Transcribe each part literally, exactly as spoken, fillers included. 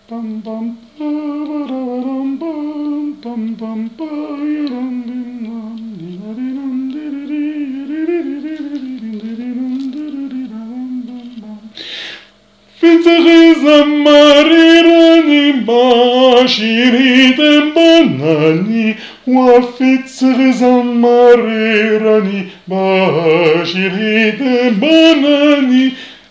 bum bum ba-da-dum bum bum bum ba-dum פיצחי זמרירני בשיריתם בנני ופיצחי זמרירני בשיריתם בנני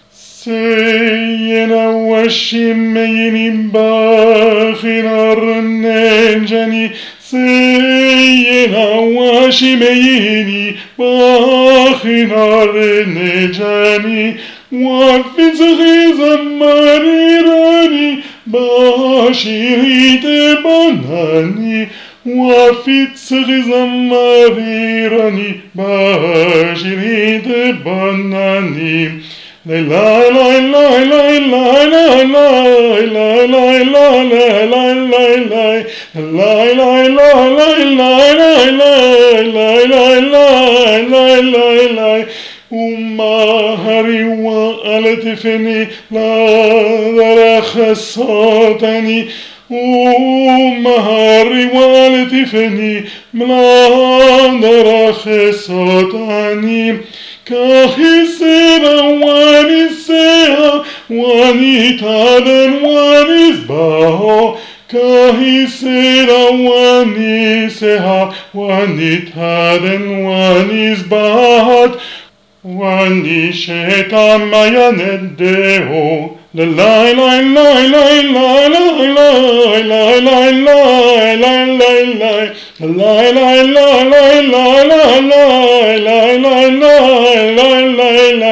سينا وشميني باخنار ننجني سينا وشميني باخنار ننجني وفزغي زمانيراني باشيريت بناني وفزغي زمانيراني باشيريت بناني La la la la la la la la la la la la la la la la ومهري وألتفني لا درخ صوتني ومهري وألتفني لا درخ صوتني كهسنا ونسيها ونتادا ونسبها كهسنا ونسيها ونتادا ونسبها ونشتا ما ينده لا لا لا لا لا لا لا لا لا لا لا لا لا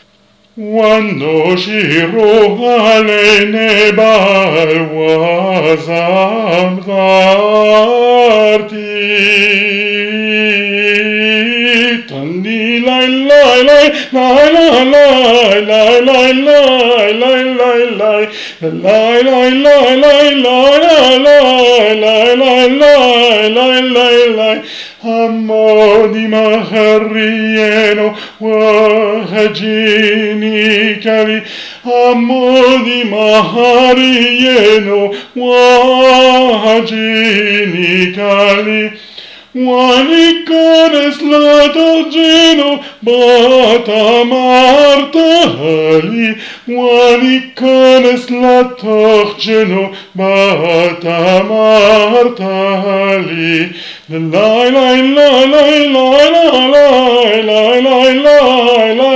ونشير علينا بالوزن غارتي تندي لا لا لا لا لا لا لا لا لا لا لا لا لا حمادي مهرينو وهجيني كري حمادي مهرينو وهجيني كري ونكنس لا ترجينو باتا مرتهالي ونكنس لا تخجنو باتا مرتهالي لا لا لا لا لا لا لا لا لا لا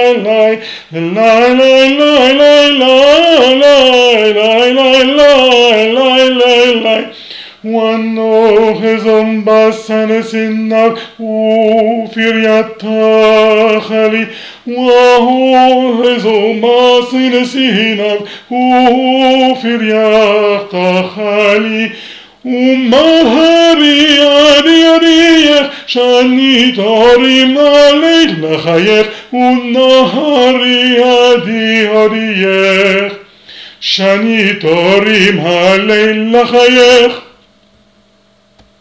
لا ونوخزم بسن سنك وفريتا خلي وهوخزم بسن سنك وفريتا خلي ومهري أري أريخ شاني تاري مالك لخيخ ونهاري أدي أريخ شاني تاري مالك لخيخ